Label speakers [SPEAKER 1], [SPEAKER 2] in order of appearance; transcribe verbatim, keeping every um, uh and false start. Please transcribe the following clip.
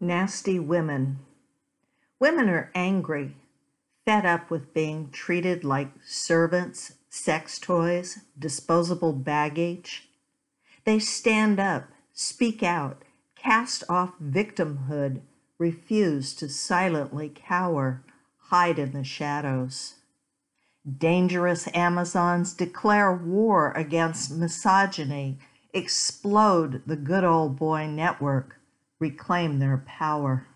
[SPEAKER 1] Nasty women. Women are angry, fed up with being treated like servants, sex toys, disposable baggage. They stand up, speak out, cast off victimhood, refuse to silently cower, hide in the shadows. Dangerous Amazons declare war against misogyny, explode the good old boy network, reclaim their power.